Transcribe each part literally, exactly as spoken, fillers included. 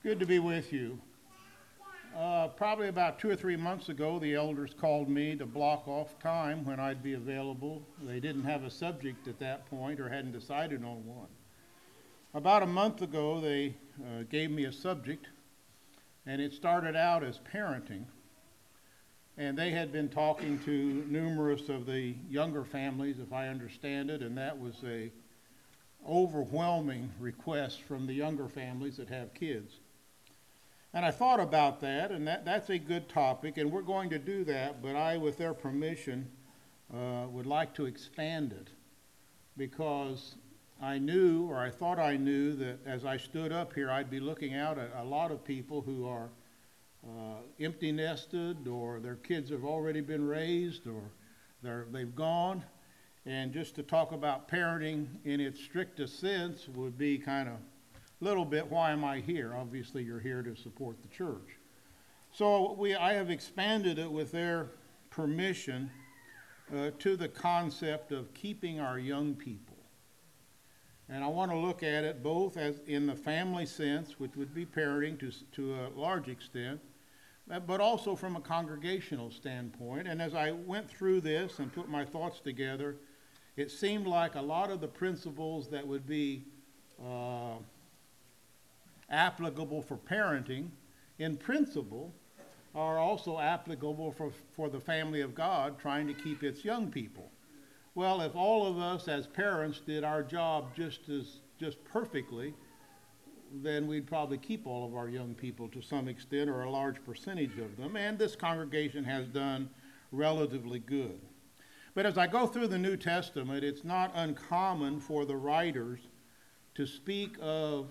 Good to be with you. Uh, probably about two or three months ago, the elders called me to block off time when I'd be available. They didn't have a subject at that point or hadn't decided on one. About a month ago, they uh, gave me a subject, and it started out as parenting. And they had been talking to numerous of the younger families, if I understand it, and that was a overwhelming request from the younger families that have kids. And I thought about that, and that, that's a good topic, and we're going to do that, but I, with their permission, uh, would like to expand it, because I knew, or I thought I knew, that as I stood up here, I'd be looking out at a lot of people who are uh, empty nested, or their kids have already been raised, or they're, they've gone, and just to talk about parenting in its strictest sense would be kind of little bit, why am I here? Obviously, you're here to support the church. So we, I have expanded it with their permission uh, to the concept of keeping our young people. And I want to look at it both as in the family sense, which would be parenting to, to a large extent, but also from a congregational standpoint. And as I went through this and put my thoughts together, it seemed like a lot of the principles that would be uh, applicable for parenting, in principle, are also applicable for, for the family of God trying to keep its young people. Well, if all of us as parents did our job just as just perfectly, then we'd probably keep all of our young people to some extent, or a large percentage of them, and this congregation has done relatively good. But as I go through the New Testament, it's not uncommon for the writers to speak of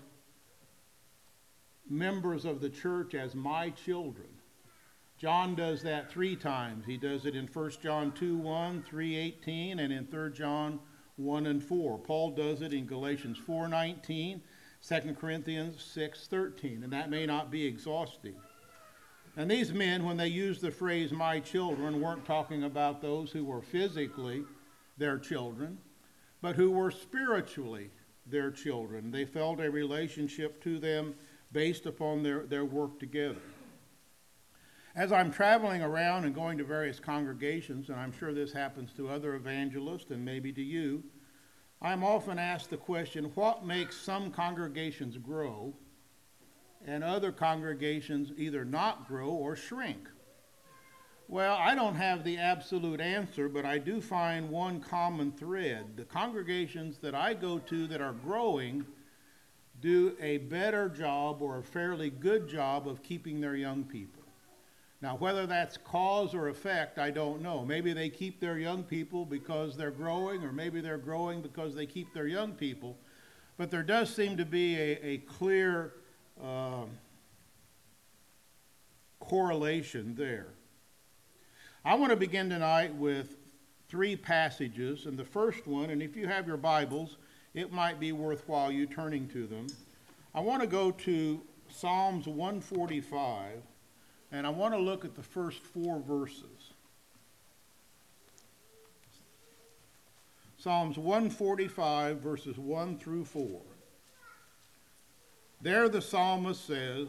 members of the church as my children. John does that three times. He does it in First John two one, three eighteen, and in Third John one and four. Paul does it in Galatians four nineteen, Second Corinthians six thirteen, and that may not be exhaustive. And these men, when they used the phrase my children, weren't talking about those who were physically their children, but who were spiritually their children. They felt a relationship to them based upon their, their work together. As I'm traveling around and going to various congregations, and I'm sure this happens to other evangelists and maybe to you, I'm often asked the question, what makes some congregations grow and other congregations either not grow or shrink? Well, I don't have the absolute answer, but I do find one common thread. The congregations that I go to that are growing do a better job or a fairly good job of keeping their young people. Now, whether that's cause or effect, I don't know. Maybe they keep their young people because they're growing, or maybe they're growing because they keep their young people. But there does seem to be a, a clear uh, correlation there. I want to begin tonight with three passages, and the first one, and if you have your Bibles, it might be worthwhile you turning to them. I want to go to Psalms one forty-five, and I want to look at the first four verses. Psalms one forty-five, verses one through four. There the psalmist says,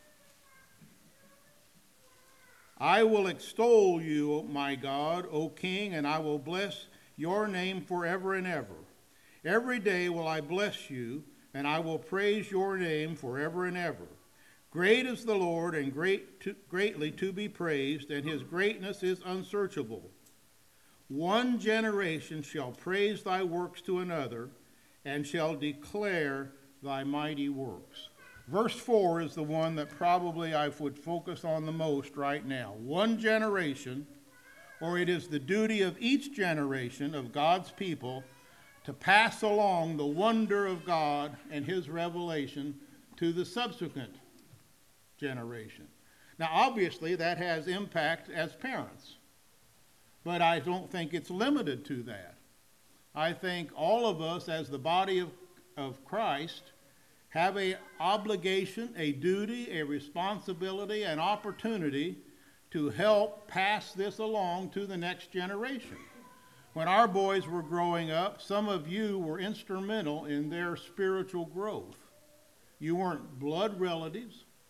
I will extol you, my God, O King, and I will bless your name forever and ever. Every day will I bless you, and I will praise your name forever and ever. Great is the Lord, and great to, greatly to be praised, and his greatness is unsearchable. One generation shall praise thy works to another, and shall declare thy mighty works. Verse four is the one that probably I would focus on the most right now. One generation, or it is the duty of each generation of God's people to pass along the wonder of God and his revelation to the subsequent generation. Now, obviously, that has impact as parents, but I don't think it's limited to that. I think all of us as the body of, of Christ have an obligation, a duty, a responsibility, an opportunity to help pass this along to the next generation. When our boys were growing up, some of you were instrumental in their spiritual growth. You weren't blood relatives,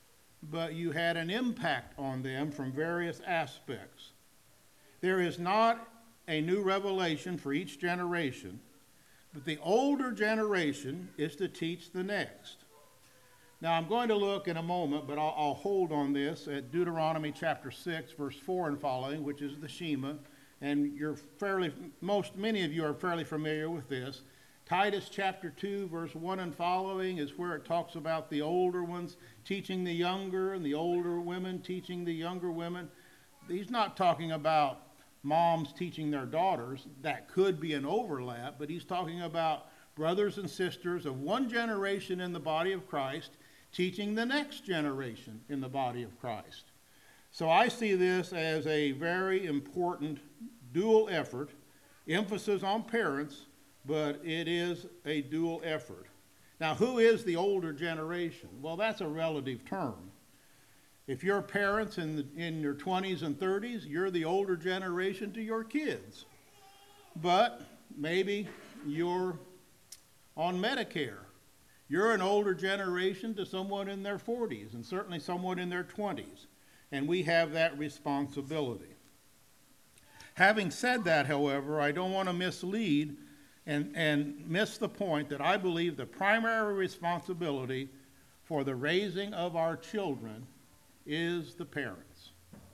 but you had an impact on them from various aspects. There is not a new revelation for each generation, but the older generation is to teach the next. Now, I'm going to look in a moment, but I'll, I'll hold on this at Deuteronomy chapter six, verse four and following, which is the Shema. And you're fairly, most, many of you are fairly familiar with this. Titus chapter two, verse one and following is where it talks about the older ones teaching the younger and the older women teaching the younger women. He's not talking about moms teaching their daughters. That could be an overlap, but he's talking about brothers and sisters of one generation in the body of Christ teaching the next generation in the body of Christ. So I see this as a very important dual effort, emphasis on parents, but it is a dual effort. Now, who is the older generation? Well, that's a relative term. If you're parents in, the, in your twenties and thirties, you're the older generation to your kids. But maybe you're on Medicare. You're an older generation to someone in their forties and certainly someone in their twenties. And we have that responsibility. Having said that, however, I don't want to mislead and, and miss the point that I believe the primary responsibility for the raising of our children is the parents.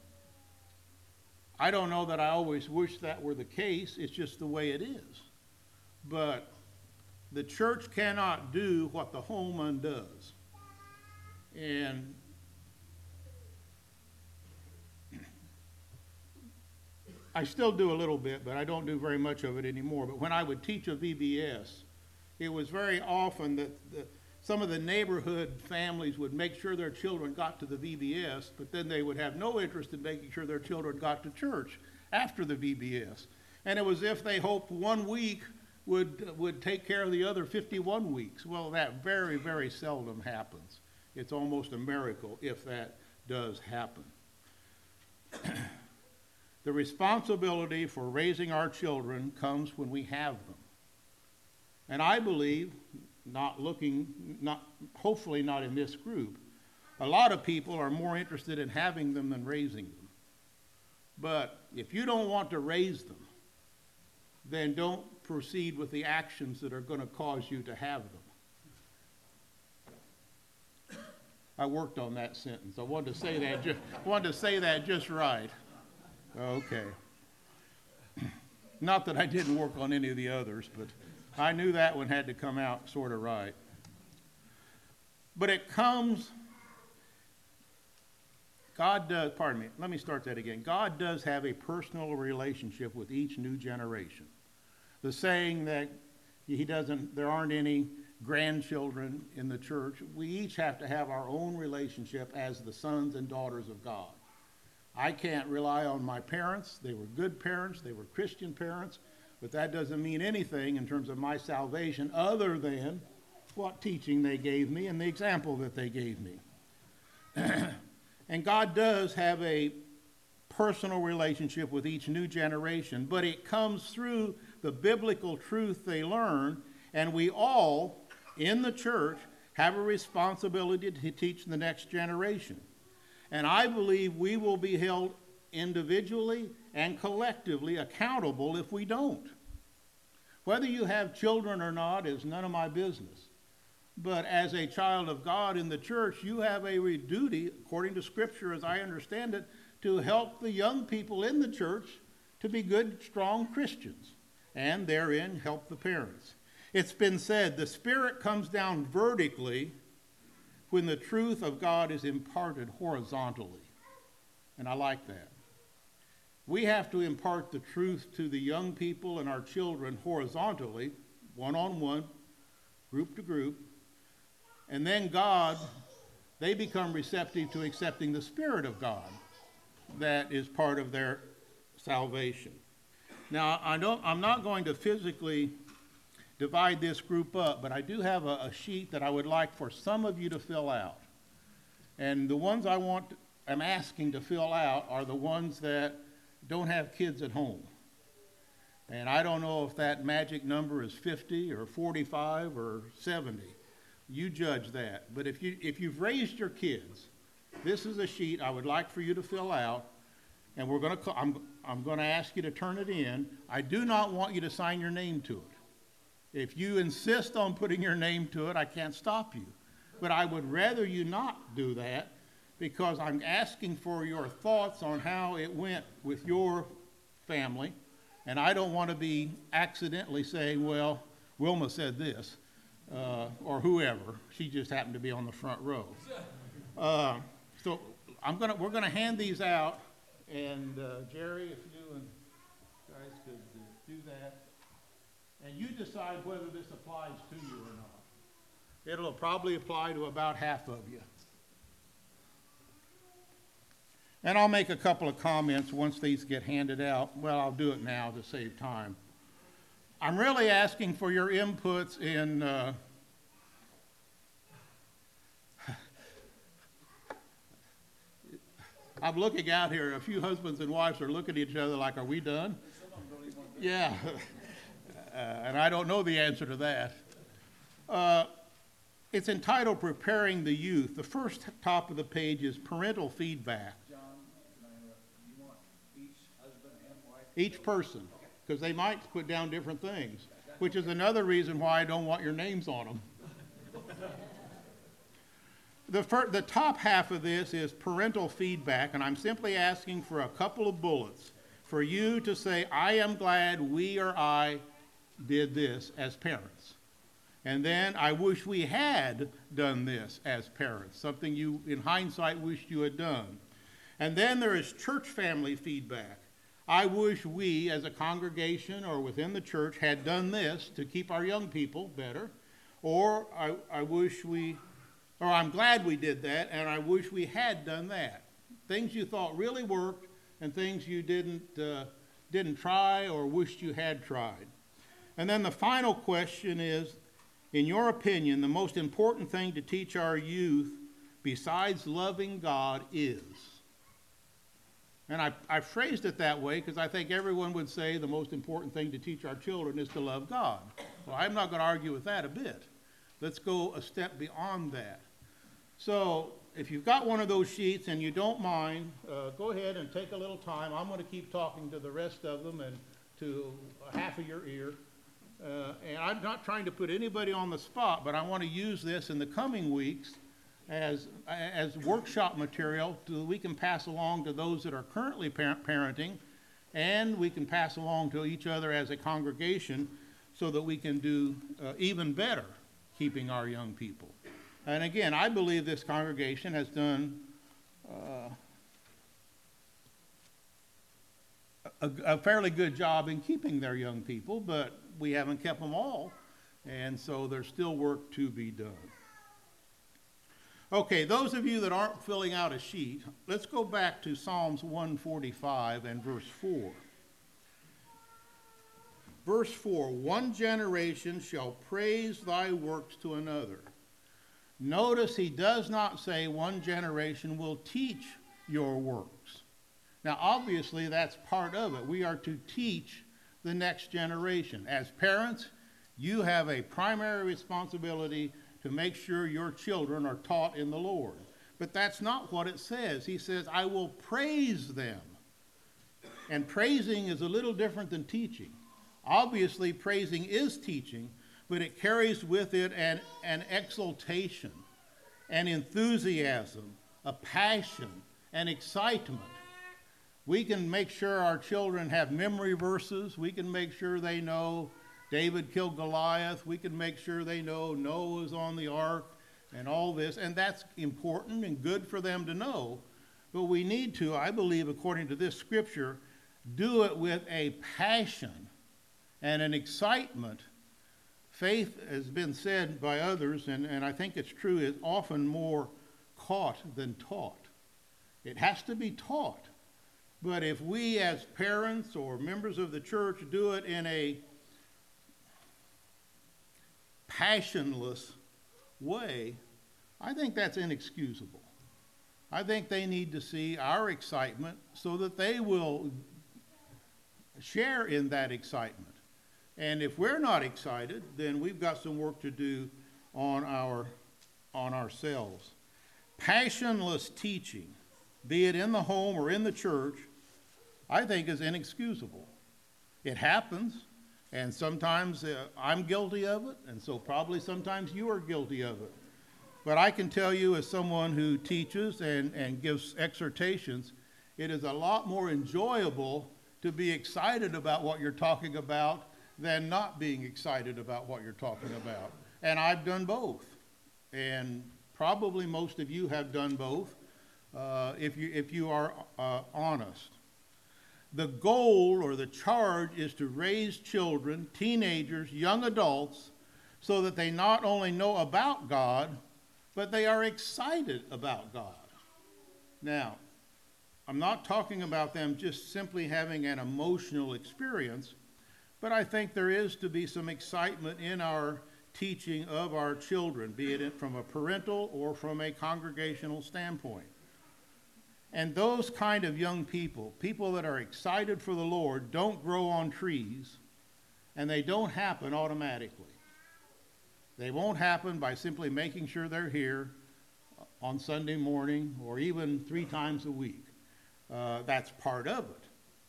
I don't know that I always wish that were the case. It's just the way it is. But the church cannot do what the home undoes. And I still do a little bit, but I don't do very much of it anymore. But when I would teach a V B S, it was very often that the, some of the neighborhood families would make sure their children got to the V B S, but then they would have no interest in making sure their children got to church after the V B S. And it was as if they hoped one week would would take care of the other fifty-one weeks. Well, that very, very seldom happens. It's almost a miracle if that does happen. The responsibility for raising our children comes when we have them. And I believe, not looking, not hopefully not in this group, a lot of people are more interested in having them than raising them. But if you don't want to raise them, then don't proceed with the actions that are going to cause you to have them. I worked on that sentence. I wanted to say that just, wanted to say that just right. Okay. Not that I didn't work on any of the others, but I knew that one had to come out sort of right. But it comes, God does, pardon me, let me start that again. God does have a personal relationship with each new generation. The saying that he doesn't, there aren't any grandchildren in the church, we each have to have our own relationship as the sons and daughters of God. I can't rely on my parents. They were good parents. They were Christian parents. But that doesn't mean anything in terms of my salvation other than what teaching they gave me and the example that they gave me. And God does have a personal relationship with each new generation, but it comes through the biblical truth they learn, and we all in the church have a responsibility to teach the next generation. And I believe we will be held individually and collectively accountable if we don't. Whether you have children or not is none of my business. But as a child of God in the church, you have a duty, according to Scripture as I understand it, to help the young people in the church to be good, strong Christians, and therein help the parents. It's been said the Spirit comes down vertically when the truth of God is imparted horizontally. And I like that. We have to impart the truth to the young people and our children horizontally, one-on-one, group to group. And then God, they become receptive to accepting the Spirit of God that is part of their salvation. Now, I don't, I'm not going to physically divide this group up, but I do have a, a sheet that I would like for some of you to fill out. And the ones I want, I'm asking to fill out are the ones that don't have kids at home. And I don't know if that magic number is fifty or forty-five or seventy. You judge that. But if you if you've raised your kids this is a sheet I would like for you to fill out, and we're going to, I'm, I'm going to ask you to turn it in. I do not want you to sign your name to it. If you insist on putting your name to it, I can't stop you. But I would rather you not do that, because I'm asking for your thoughts on how it went with your family, and I don't want to be accidentally saying, well, Wilma said this, uh, or whoever. She just happened to be on the front row. Uh, so I'm gonna, we're going to hand these out, and uh, Jerry, if you and guys could uh, do that, and you decide whether this applies to you or not. It'll probably apply to about half of you. And I'll make a couple of comments once these get handed out. Well, I'll do it now to save time. I'm really asking for your inputs in uh, I'm looking out here. A few husbands and wives are looking at each other like, are we done? Yeah. uh, and I don't know the answer to that. Uh, it's entitled Preparing the Youth. The first top of the page is parental feedback. Each person, because they might put down different things, which is another reason why I don't want your names on them. the, fir- the top half of this is parental feedback, and I'm simply asking for a couple of bullets for you to say, I am glad we or I did this as parents. And then I wish we had done this as parents, something you, in hindsight, wished you had done. And then there is church family feedback. I wish we, as a congregation or within the church, had done this to keep our young people better. Or I, I wish we, or I'm glad we did that, and I wish we had done that. Things you thought really worked, and things you didn't, uh, didn't try or wished you had tried. And then the final question is, in your opinion, the most important thing to teach our youth besides loving God is? And I, I phrased it that way because I think everyone would say the most important thing to teach our children is to love God. Well, I'm not going to argue with that a bit. Let's go a step beyond that. So if you've got one of those sheets and you don't mind, uh, go ahead and take a little time. I'm going to keep talking to the rest of them and to half of your ear. Uh, and I'm not trying to put anybody on the spot, but I want to use this in the coming weeks as, as workshop material so we can pass along to those that are currently parent parenting, and we can pass along to each other as a congregation so that we can do uh, even better keeping our young people. And again, I believe this congregation has done uh, a, a fairly good job in keeping their young people, but we haven't kept them all, and so there's still work to be done. Okay, those of you that aren't filling out a sheet, let's go back to Psalms one forty-five and verse four. Verse four, one generation shall praise thy works to another. Notice he does not say one generation will teach your works. Now, obviously, that's part of it. We are to teach the next generation. As parents, you have a primary responsibility to make sure your children are taught in the Lord. But that's not what it says. He says, I will praise them. And praising is a little different than teaching. Obviously, praising is teaching, but it carries with it an, an exultation, an enthusiasm, a passion, an excitement. We can make sure our children have memory verses. We can make sure they know David killed Goliath. We can make sure they know Noah was on the ark and all this. And that's important and good for them to know. But we need to, I believe, according to this scripture, do it with a passion and an excitement. Faith has been said by others, and, and I think it's true, is often more caught than taught. It has to be taught. But if we as parents or members of the church do it in a passionless way, I think that's inexcusable. I think they need to see our excitement so that they will share in that excitement. And if we're not excited, then we've got some work to do on our on ourselves. passionless teaching, be it in the home or in the church, I think is inexcusable. It happens, and sometimes uh, I'm guilty of it, and so probably sometimes you are guilty of it. But I can tell you, as someone who teaches and, and gives exhortations, it is a lot more enjoyable to be excited about what you're talking about than not being excited about what you're talking about. And I've done both. And probably most of you have done both, uh, if you, if you are uh, honest. The goal or the charge is to raise children, teenagers, young adults, so that they not only know about God, but they are excited about God. Now, I'm not talking about them just simply having an emotional experience, but I think there is to be some excitement in our teaching of our children, be it from a parental or from a congregational standpoint. And those kind of young people, people that are excited for the Lord, don't grow on trees, and they don't happen automatically. They won't happen by simply making sure they're here on Sunday morning or even three times a week. Uh, that's part of it.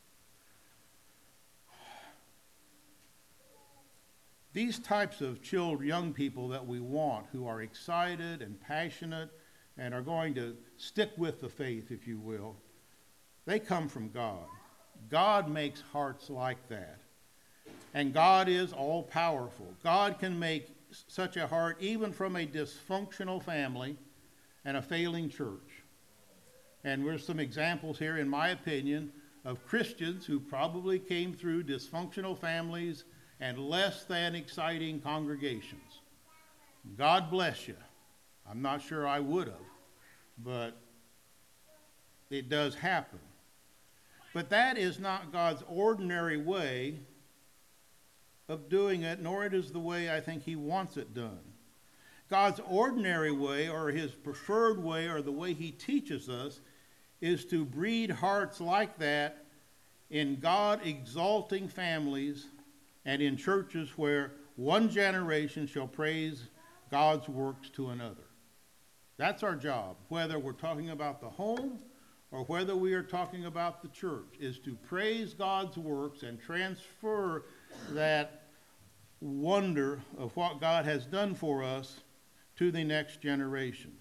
These types of children, young people that we want, who are excited and passionate and are going to stick with the faith, if you will, they come from God. God makes hearts like that. And God is all-powerful. God can make such a heart even from a dysfunctional family and a failing church. And there's some examples here, in my opinion, of Christians who probably came through dysfunctional families and less than exciting congregations. God bless you. I'm not sure I would have, but it does happen. But that is not God's ordinary way of doing it, nor it is the way I think he wants it done. God's ordinary way, or his preferred way, or the way he teaches us, is to breed hearts like that in God-exalting families and in churches where one generation shall praise God's works to another. That's our job, whether we're talking about the home or whether we are talking about the church, is to praise God's works and transfer that wonder of what God has done for us to the next generation.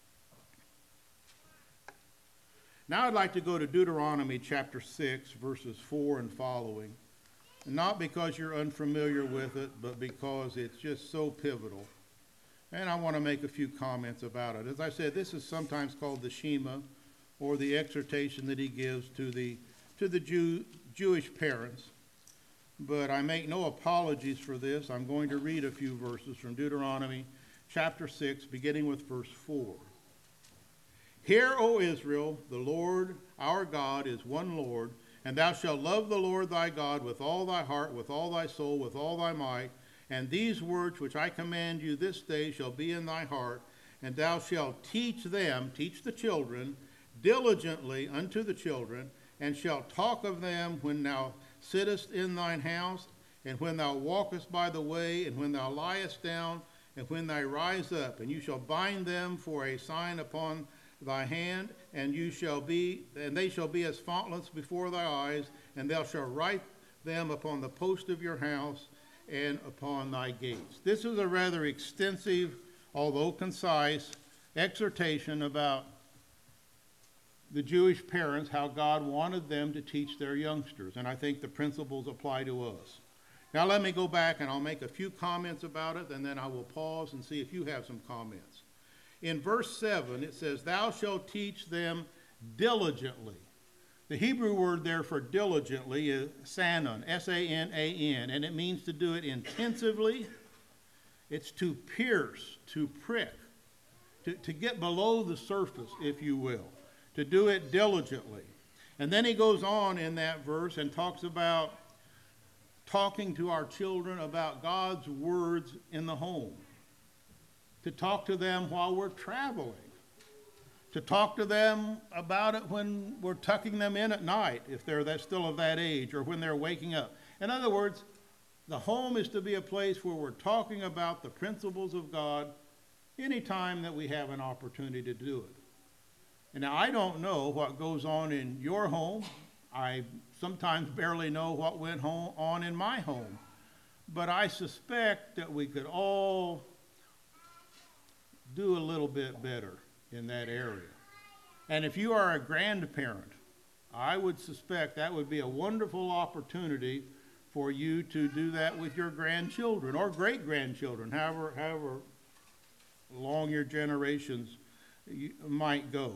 Now I'd like to go to Deuteronomy chapter six, verses four and following. Not because you're unfamiliar with it, but because it's just so pivotal. And I want to make a few comments about it. As I said, this is sometimes called the Shema, or the exhortation that he gives to the, to the Jew, Jewish parents. But I make no apologies for this. I'm going to read a few verses from Deuteronomy chapter six, beginning with verse four. Hear, O Israel, the Lord our God is one Lord, and thou shalt love the Lord thy God with all thy heart, with all thy soul, with all thy might. And these words which I command you this day shall be in thy heart, and thou shalt teach them, teach the children, diligently unto the children, and shalt talk of them when thou sittest in thine house, and when thou walkest by the way, and when thou liest down, and when thou rise up. And you shall bind them for a sign upon thy hand, and you shall be, and they shall be as fauntlets before thy eyes, and thou shalt write them upon the post of your house and upon thy gates. This is a rather extensive, although concise, exhortation about the Jewish parents, how God wanted them to teach their youngsters. And I think the principles apply to us. Now let me go back and I'll make a few comments about it, and then I will pause and see if you have some comments. In verse seven, it says, thou shalt teach them diligently. The Hebrew word there for diligently is sanon, S A N A N, and it means to do it intensively. It's to pierce, to prick, to, to get below the surface, if you will, to do it diligently. And then he goes on in that verse and talks about talking to our children about God's words in the home, to talk to them while we're traveling, to talk to them about it when we're tucking them in at night, if they're that still of that age, or when they're waking up. In other words, the home is to be a place where we're talking about the principles of God anytime that we have an opportunity to do it. And now I don't know what goes on in your home. I sometimes barely know what went home, on in my home. But I suspect that we could all do a little bit better in that area. And if you are a grandparent, I would suspect that would be a wonderful opportunity for you to do that with your grandchildren or great-grandchildren, however, however long your generations might go.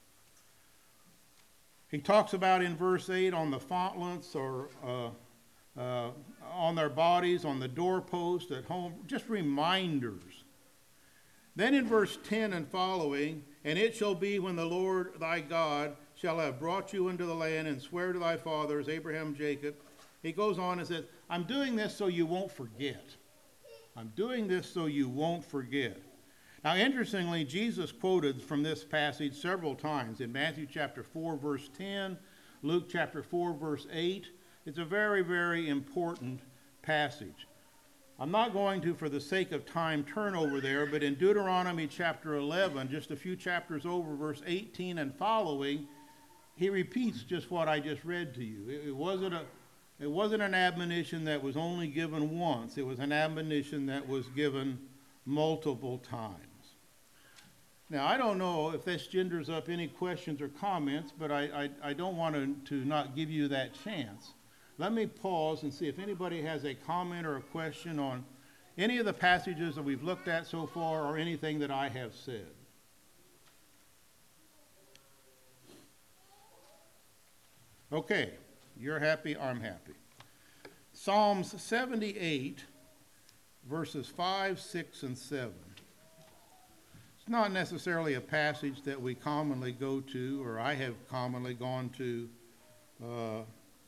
He talks about in verse eight on the frontlets or uh, uh, on their bodies, on the doorpost, at home, just reminders. Then in verse ten and following, and it shall be when the Lord thy God shall have brought you into the land and swear to thy fathers, Abraham, Jacob. He goes on and says, I'm doing this so you won't forget. I'm doing this so you won't forget. Now, interestingly, Jesus quoted from this passage several times in Matthew chapter four, verse ten, Luke chapter four, verse eight. It's a very, very important passage. I'm not going to, for the sake of time, turn over there, but in Deuteronomy chapter eleven, just a few chapters over, verse eighteen and following, he repeats just what I just read to you. It, it wasn't a, it wasn't an admonition that was only given once. It was an admonition that was given multiple times. Now, I don't know if this genders up any questions or comments, but I, I, I don't want to, to not give you that chance. Let me pause and see if anybody has a comment or a question on any of the passages that we've looked at so far or anything that I have said. Okay, you're happy, I'm happy. Psalms seventy-eight, verses five, six, and seven. It's not necessarily a passage that we commonly go to, or I have commonly gone to, uh,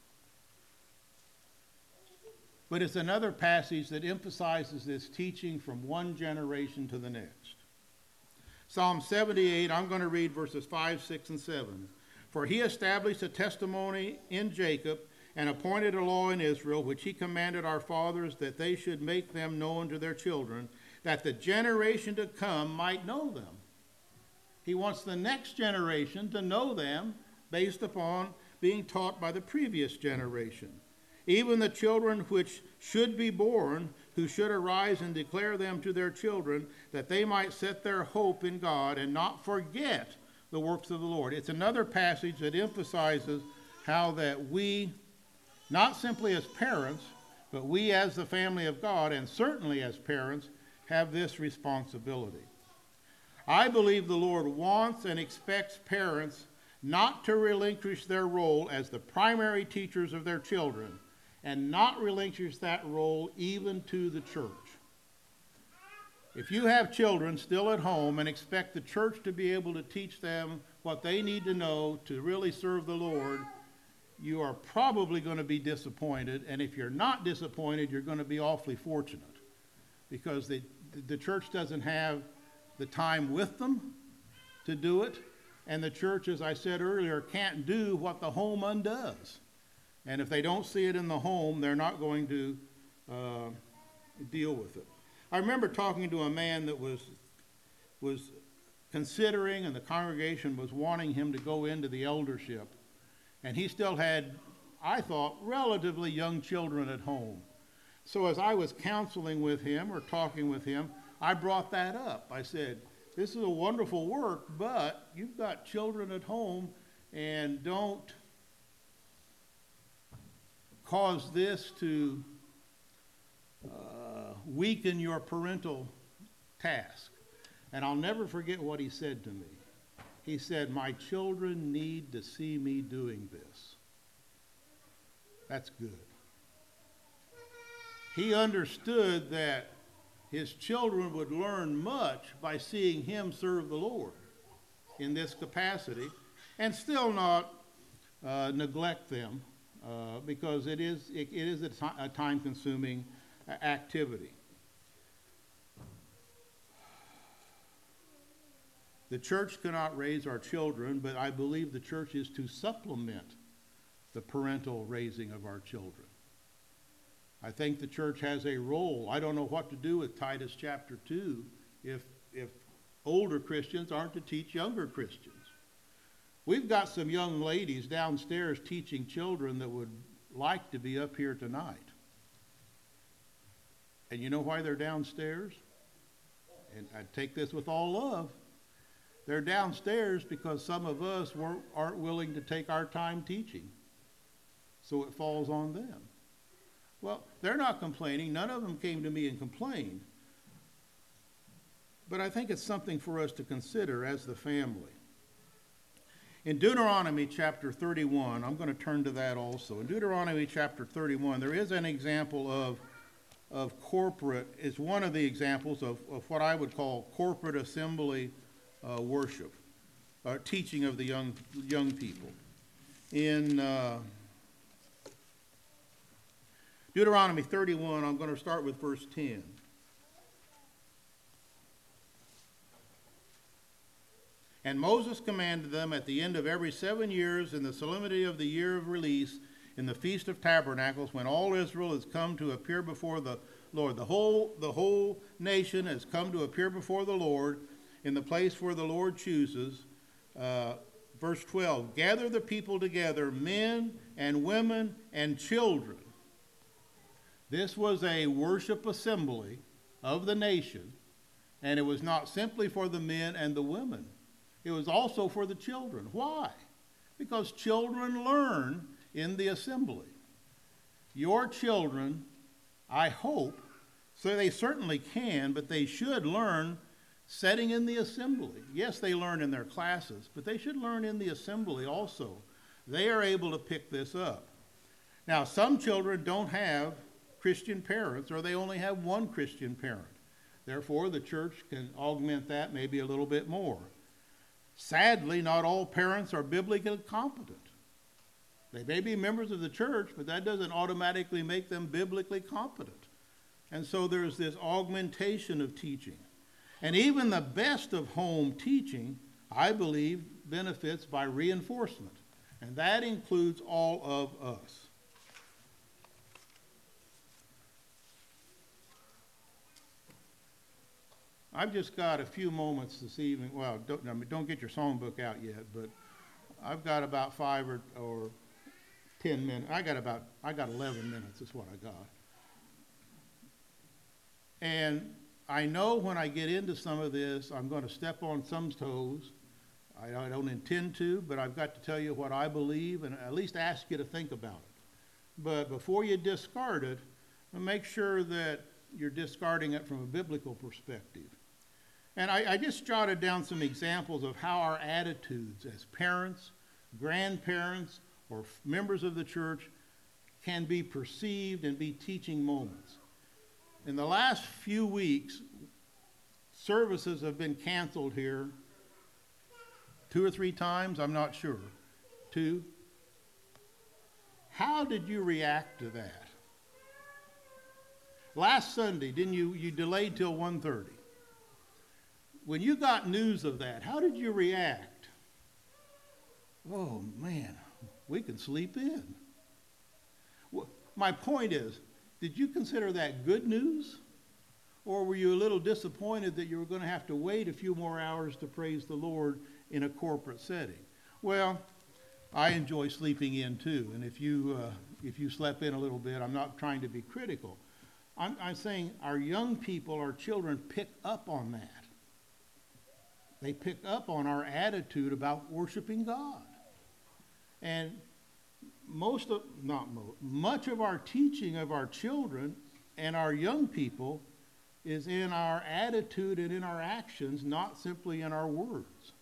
but it's another passage that emphasizes this teaching from one generation to the next. Psalm seventy-eight, I'm going to read verses five, six, and seven. For he established a testimony in Jacob and appointed a law in Israel, which he commanded our fathers that they should make them known to their children, that the generation to come might know them. He wants the next generation to know them based upon being taught by the previous generation. Even the children which should be born, who should arise and declare them to their children, that they might set their hope in God and not forget the works of the Lord. It's another passage that emphasizes how that we, not simply as parents, but we as the family of God, and certainly as parents, have this responsibility. I believe the Lord wants and expects parents not to relinquish their role as the primary teachers of their children, and not relinquish that role even to the church. If you have children still at home and expect the church to be able to teach them what they need to know to really serve the Lord, you are probably going to be disappointed. And if you're not disappointed, you're going to be awfully fortunate, because the, the church doesn't have the time with them to do it. And the church, as I said earlier, can't do what the home undoes. And if they don't see it in the home, they're not going to uh, deal with it. I remember talking to a man that was was considering, and the congregation was wanting him to go into the eldership. And he still had, I thought, relatively young children at home. So as I was counseling with him or talking with him, I brought that up. I said, this is a wonderful work, but you've got children at home, and don't cause this to uh, weaken your parental task. And I'll never forget what he said to me. He said, my children need to see me doing this. That's good. He understood that his children would learn much by seeing him serve the Lord in this capacity, and still not uh, neglect them, uh, because it is, it, it is a, t- a time-consuming activity. The church cannot raise our children, but I believe the church is to supplement the parental raising of our children. I think the church has a role. I don't know what to do with Titus chapter two if, if older Christians aren't to teach younger Christians. We've got some young ladies downstairs teaching children that would like to be up here tonight. And you know why they're downstairs? And I take this with all love. They're downstairs because some of us aren't willing to take our time teaching. So it falls on them. Well, they're not complaining. None of them came to me and complained. But I think it's something for us to consider as the family. In Deuteronomy chapter thirty-one, I'm going to turn to that also. In Deuteronomy chapter thirty-one, there is an example of, of corporate, it's one of the examples of, of what I would call corporate assembly uh, worship, uh, teaching of the young, young people. In uh, Deuteronomy thirty-one, I'm going to start with verse ten. And Moses commanded them at the end of every seven years in the solemnity of the year of release, in the Feast of Tabernacles, when all Israel has come to appear before the Lord. The whole, the whole nation has come to appear before the Lord in the place where the Lord chooses. Uh, verse twelve, gather the people together, men and women and children. This was a worship assembly of the nation, and it was not simply for the men and the women. It was also for the children. Why? Because children learn in the assembly. Your children, I hope, so they certainly can, but they should learn sitting in the assembly. Yes, they learn in their classes, but they should learn in the assembly also. They are able to pick this up. Now, some children don't have Christian parents, or they only have one Christian parent. Therefore, the church can augment that maybe a little bit more. Sadly, not all parents are biblically competent. They may be members of the church, but that doesn't automatically make them biblically competent. And so there's this augmentation of teaching. And even the best of home teaching, I believe, benefits by reinforcement. And that includes all of us. I've just got a few moments this evening. Well, don't, I mean, don't get your songbook out yet, but I've got about five or, or ten minutes. I got about, I got eleven minutes is what I got. And I know when I get into some of this, I'm going to step on some toes. I, I don't intend to, but I've got to tell you what I believe and at least ask you to think about it. But before you discard it, make sure that you're discarding it from a biblical perspective. And I, I just jotted down some examples of how our attitudes as parents, grandparents, or f- members of the church can be perceived and be teaching moments. In the last few weeks, services have been canceled here two or three times, I'm not sure. Two. How did you react to that? Last Sunday, didn't you, you delayed till one thirty. When you got news of that, how did you react? Oh, man, we can sleep in. Well, my point is, did you consider that good news? Or were you a little disappointed that you were going to have to wait a few more hours to praise the Lord in a corporate setting? Well, I enjoy sleeping in too. And if you, uh, if you slept in a little bit, I'm not trying to be critical. I'm, I'm saying our young people, our children, pick up on that. They pick up on our attitude about worshiping God. And most of, not most, much of our teaching of our children and our young people is in our attitude and in our actions, not simply in our words.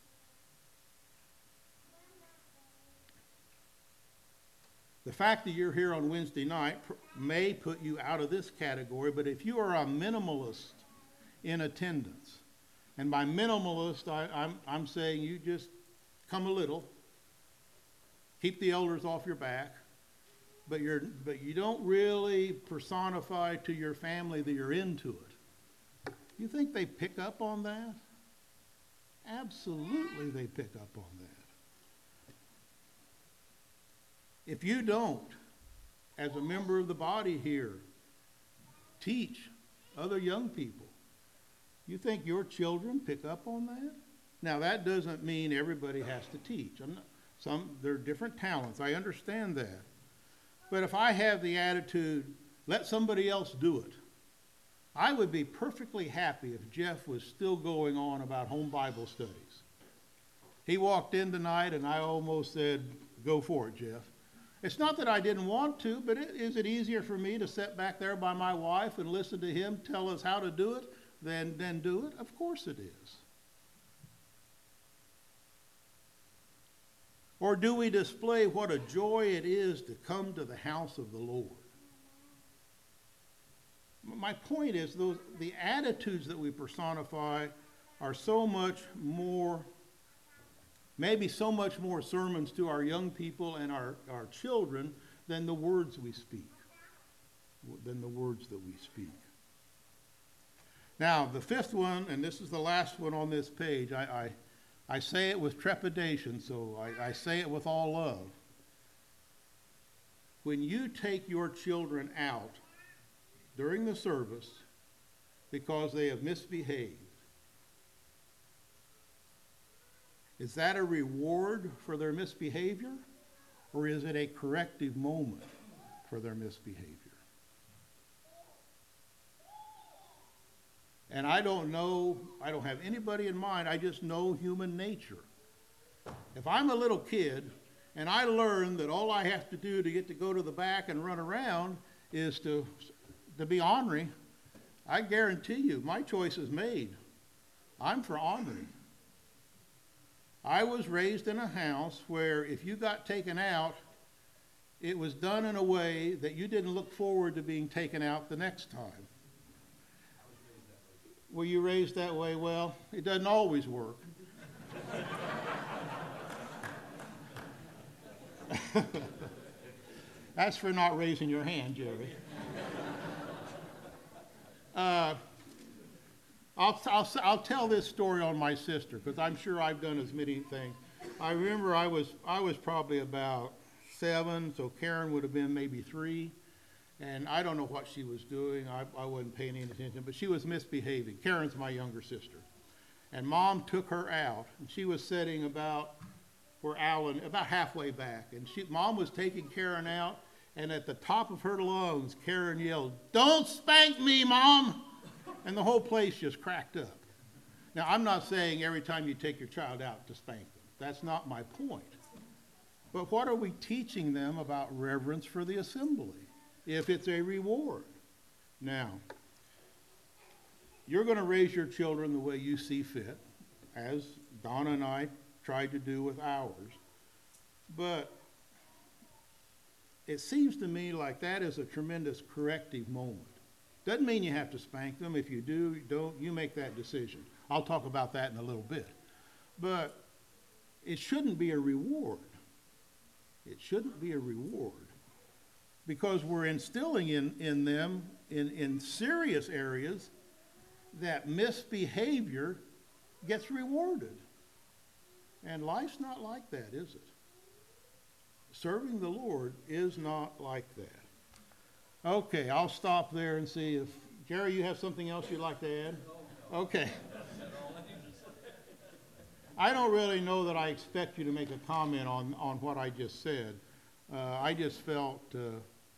The fact that you're here on Wednesday night may put you out of this category, but if you are a minimalist in attendance, and by minimalist, I, I'm, I'm saying you just come a little, keep the elders off your back, but, you're, but you don't really personify to your family that you're into it. You think they pick up on that? Absolutely they pick up on that. If you don't, as a member of the body here, teach other young people, you think your children pick up on that? Now, that doesn't mean everybody has to teach. I'm not, some, there are different talents. I understand that. But if I have the attitude, let somebody else do it, I would be perfectly happy if Jeff was still going on about home Bible studies. He walked in tonight and I almost said, go for it, Jeff. It's not that I didn't want to, but it, is it easier for me to sit back there by my wife and listen to him tell us how to do it than, than do it? Of course it is. Or do we display what a joy it is to come to the house of the Lord? My point is, those, the attitudes that we personify are so much more, maybe so much more sermons to our young people and our, our children than the words we speak, than the words that we speak. Now, the fifth one, and this is the last one on this page, I, I, I say it with trepidation, so I, I say it with all love. When you take your children out during the service because they have misbehaved, is that a reward for their misbehavior, or is it a corrective moment for their misbehavior? And I don't know, I don't have anybody in mind, I just know human nature. If I'm a little kid and I learn that all I have to do to get to go to the back and run around is to to be ornery, I guarantee you my choice is made. I'm for ornery. I was raised in a house where if you got taken out, it was done in a way that you didn't look forward to being taken out the next time. Were you raised that way? Well, it doesn't always work. That's for not raising your hand, Jerry. Uh, I'll, I'll, I'll tell this story on my sister, because I'm sure I've done as many things. I remember I was, I was probably about seven, so Karen would have been maybe three. And I don't know what she was doing. I, I wasn't paying any attention, but she was misbehaving. Karen's my younger sister. And Mom took her out, and she was sitting about where Alan, about halfway back. And she, Mom was taking Karen out, and at the top of her lungs, Karen yelled, "Don't spank me, Mom!" And the whole place just cracked up. Now, I'm not saying every time you take your child out to spank them. That's not my point. But what are we teaching them about reverence for the assembly if it's a reward? Now, you're going to raise your children the way you see fit, as Donna and I tried to do with ours. But it seems to me like that is a tremendous corrective moment. Doesn't mean you have to spank them. If you do, you don't, you make that decision. I'll talk about that in a little bit. But it shouldn't be a reward. It shouldn't be a reward, because we're instilling in, in them, in, in serious areas, that misbehavior gets rewarded. And life's not like that, is it? Serving the Lord is not like that. Okay, I'll stop there and see if, Jerry, you have something else you'd like to add? Okay. I don't really know that I expect you to make a comment on, on what I just said. Uh, I just felt, uh,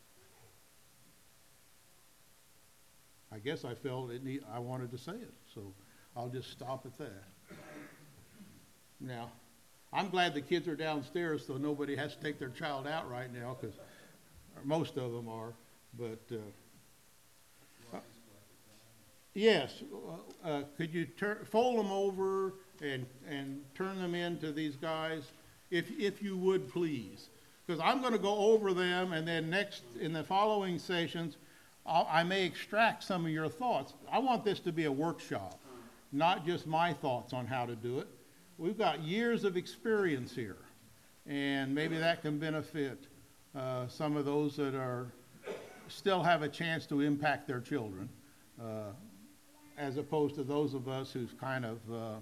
I guess I felt it need, I wanted to say it, so I'll just stop at that. Now, I'm glad the kids are downstairs so nobody has to take their child out right now, because most of them are. But uh, uh, yes, uh, uh, could you tur- fold them over and and turn them into these guys, if if you would please, because I'm going to go over them, and then next in the following sessions, I'll, I may extract some of your thoughts. I want this to be a workshop, not just my thoughts on how to do it. We've got years of experience here, and maybe that can benefit uh, some of those that are still have a chance to impact their children, uh, as opposed to those of us who've kind of uh,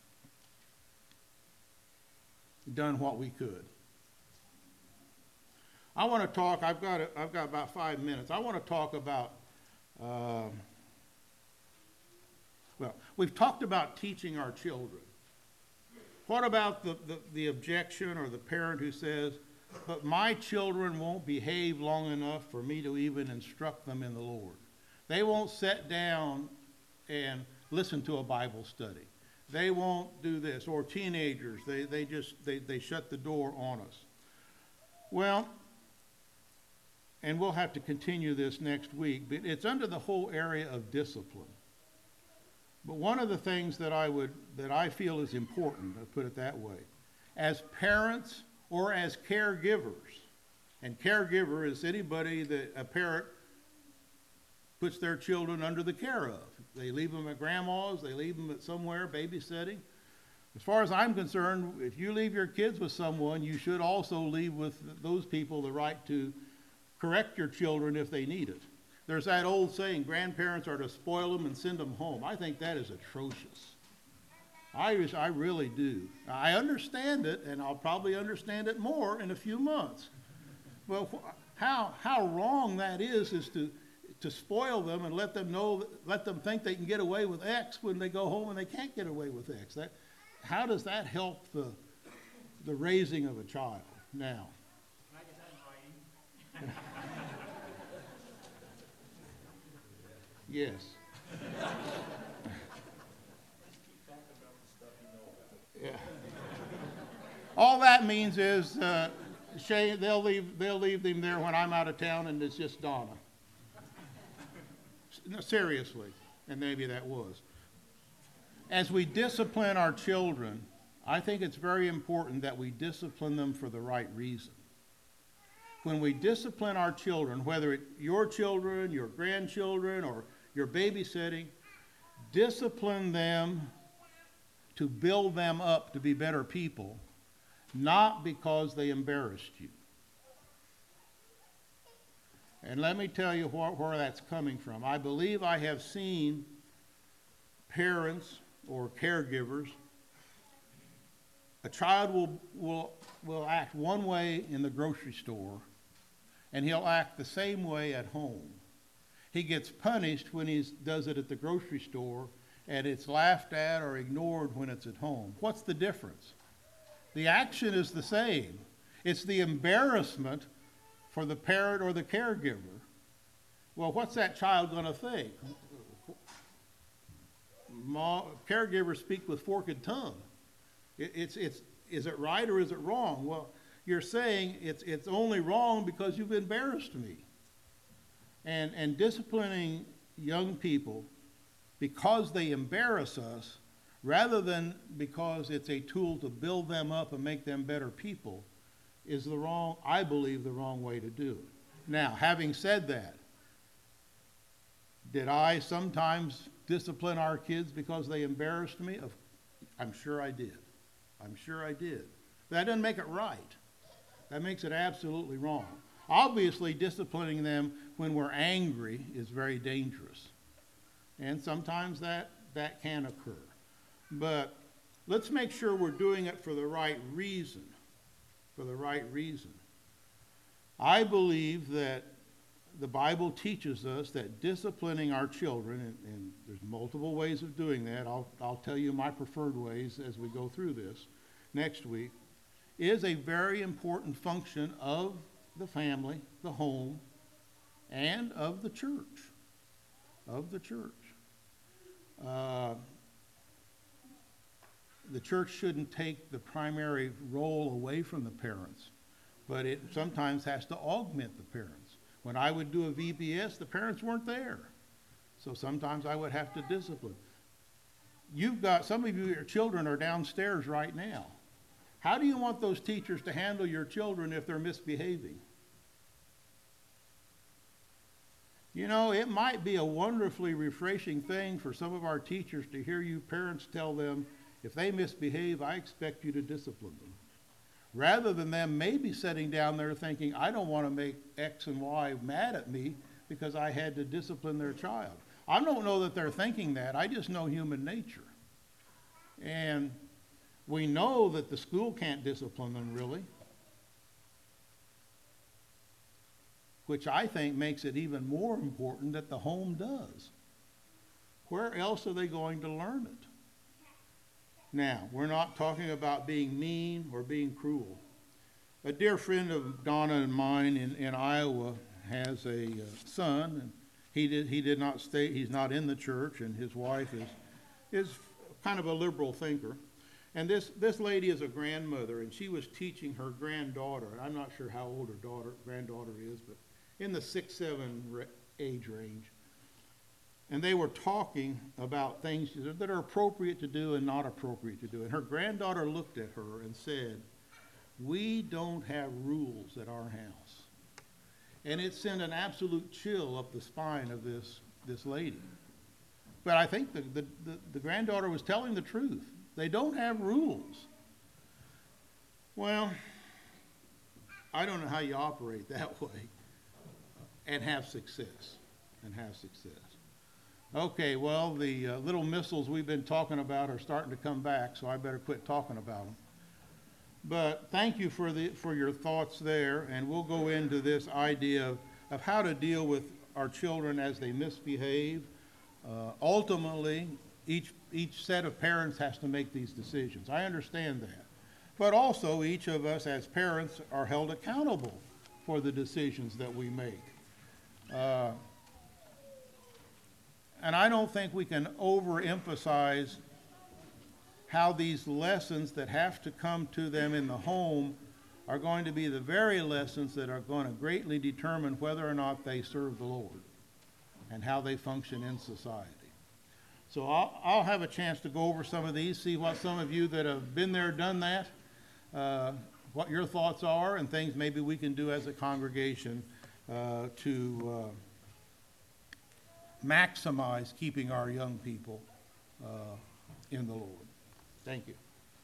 done what we could. I want to talk, I've got, a, I've got about five minutes. I want to talk about, uh, well, we've talked about teaching our children. What about the, the, the objection or the parent who says, but my children won't behave long enough for me to even instruct them in the Lord. They won't sit down and listen to a Bible study. They won't do this. Or teenagers, they, they just, they, they shut the door on us. Well, and we'll have to continue this next week, but it's under the whole area of discipline. But one of the things that I would, that I feel is important, I'll put it that way, as parents or as caregivers, and caregiver is anybody that a parent puts their children under the care of. They leave them at grandma's, they leave them at somewhere babysitting. As far as I'm concerned, if you leave your kids with someone, you should also leave with those people the right to correct your children if they need it. There's that old saying, grandparents are to spoil them and send them home. I think that is atrocious. I, just, I really do. I understand it, and I'll probably understand it more in a few months. Well, how, how wrong that is, is to, to spoil them and let them know, let them think they can get away with X when they go home and they can't get away with X. That, how does that help the, the raising of a child now? Can I get that in writing? Yes. Yeah. All that means is uh, Shane, they'll leave, they'll leave them there when I'm out of town and it's just Donna. No, seriously, and maybe that was. As we discipline our children, I think it's very important that we discipline them for the right reason. When we discipline our children, whether it's your children, your grandchildren, or your babysitting, discipline them to build them up to be better people, not because they embarrassed you. And let me tell you wh- where that's coming from. I believe I have seen parents or caregivers, a child will, will, will act one way in the grocery store, and he'll act the same way at home. He gets punished when he does it at the grocery store, and it's laughed at or ignored when it's at home. What's the difference? The action is the same. It's the embarrassment for the parent or the caregiver. Well, what's that child going to think? Ma, caregivers speak with forked tongue. It, it's, it's, is it right or is it wrong? Well, you're saying it's, it's only wrong because you've embarrassed me. And, and disciplining young people because they embarrass us, rather than because it's a tool to build them up and make them better people, is the wrong, I believe, the wrong way to do it. Now, having said that, did I sometimes discipline our kids because they embarrassed me? I'm sure I did. I'm sure I did. But that doesn't make it right. That makes it absolutely wrong. Obviously, disciplining them when we're angry is very dangerous. And sometimes that, that can occur. But let's make sure we're doing it for the right reason. For the right reason. I believe that the Bible teaches us that disciplining our children, and, and there's multiple ways of doing that. I'll, I'll tell you my preferred ways as we go through this next week, is a very important function of the family, the home, and of the church. Of the church. Uh, the church shouldn't take the primary role away from the parents, but it sometimes has to augment the parents. When I would do a V B S, the parents weren't there. So sometimes I would have to discipline. You've got, some of you, your children are downstairs right now. How do you want those teachers to handle your children if they're misbehaving? You know, it might be a wonderfully refreshing thing for some of our teachers to hear you parents tell them, if they misbehave, I expect you to discipline them. Rather than them maybe sitting down there thinking, I don't want to make X and Y mad at me because I had to discipline their child. I don't know that they're thinking that. I just know human nature. And we know that the school can't discipline them really, which I think makes it even more important that the home does. Where else are they going to learn it? Now, we're not talking about being mean or being cruel. A dear friend of Donna and mine in, in Iowa has a uh, son, and he did he did not stay. He's not in the church, and his wife is is kind of a liberal thinker. And this this lady is a grandmother, and she was teaching her granddaughter. And I'm not sure how old her daughter granddaughter is, but in the six seven re- age range. And they were talking about things that are appropriate to do and not appropriate to do. And her granddaughter looked at her and said, "We don't have rules at our house." And it sent an absolute chill up the spine of this, this lady. But I think the, the, the, the granddaughter was telling the truth. They don't have rules. Well, I don't know how you operate that way and have success, and have success. Okay, well, the uh, little missiles we've been talking about are starting to come back, so I better quit talking about them. But thank you for the for your thoughts there, and we'll go into this idea of, of how to deal with our children as they misbehave. Uh, ultimately, each each set of parents has to make these decisions. I understand that. But also, each of us as parents are held accountable for the decisions that we make. Uh, And I don't think we can overemphasize how these lessons that have to come to them in the home are going to be the very lessons that are going to greatly determine whether or not they serve the Lord and how they function in society. So I'll, I'll have a chance to go over some of these, see what some of you that have been there, done that, uh, what your thoughts are, and things maybe we can do as a congregation uh, to uh, maximize keeping our young people uh, in the Lord. Thank you.